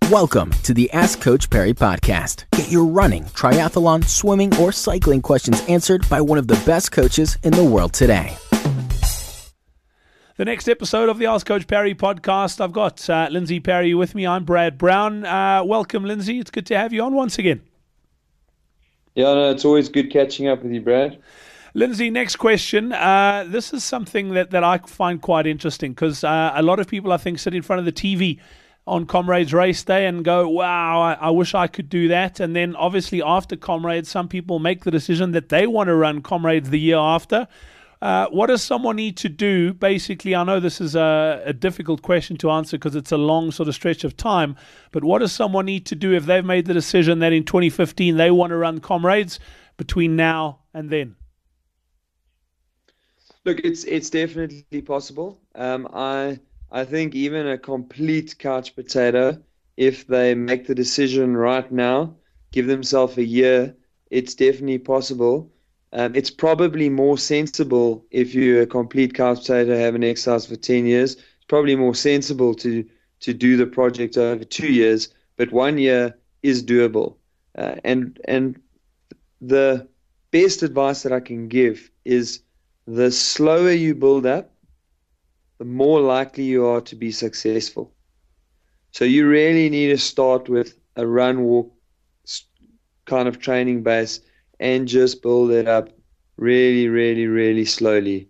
Welcome to the Ask Coach Perry podcast. Get your running, triathlon, swimming, or cycling questions answered by one of the best coaches in the world today. The next episode of the Ask Coach Perry podcast, I've got Lindsay Perry with me. I'm Brad Brown. Welcome, Lindsay. It's good to have you on once again. Yeah, no, it's always good catching up with you, Brad. Lindsay, next question. This is something that I find quite interesting because a lot of people, I think, sit in front of the TV on Comrades Race Day and go, wow, I wish I could do that. And then obviously after Comrades, some people make the decision that they want to run Comrades the year after. What does someone need to do? Basically, I know this is a difficult question to answer because it's a long sort of stretch of time, but what does someone need to do if they've made the decision that in 2015 they want to run Comrades between now and then? Look, it's definitely possible. I think even a complete couch potato, if they make the decision right now, give themselves a year, it's definitely possible. It's probably more sensible if you're a complete couch potato, haven't exercised for 10 years. It's probably more sensible to do the project over 2 years, but 1 year is doable. And the best advice that I can give is the slower you build up, the more likely you are to be successful. So you really need to start with a run-walk kind of training base and just build it up really, really, really slowly.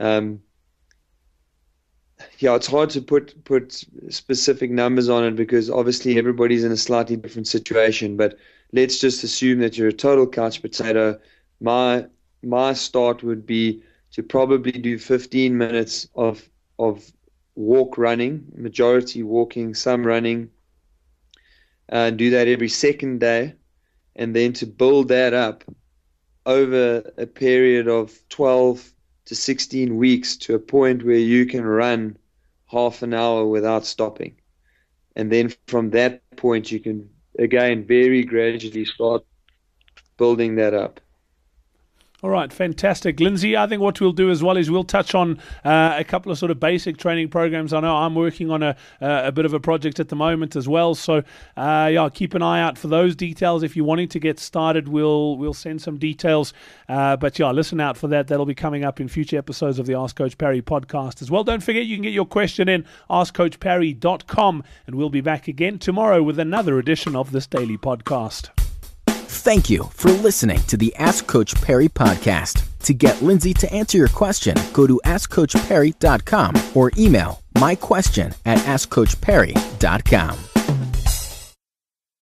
It's hard to put specific numbers on it because obviously everybody's in a slightly different situation, but let's just assume that you're a total couch potato. My start would be to probably do 15 minutes of walk running, majority walking, some running, do that every second day, and then to build that up over a period of 12 to 16 weeks to a point where you can run half an hour without stopping. And then from that point, you can, again, very gradually start building that up. All right, fantastic. Lindsay, I think what we'll do as well is we'll touch on a couple of sort of basic training programs. I know I'm working on a bit of a project at the moment as well. So, keep an eye out for those details. If you're wanting to get started, we'll send some details. But listen out for that. That'll be coming up in future episodes of the Ask Coach Perry podcast as well. Don't forget, you can get your question in askcoachperry.com, and we'll be back again tomorrow with another edition of this daily podcast. Thank you for listening to the Ask Coach Perry podcast. To get Lindsay to answer your question, go to askcoachperry.com or email myquestion@askcoachperry.com.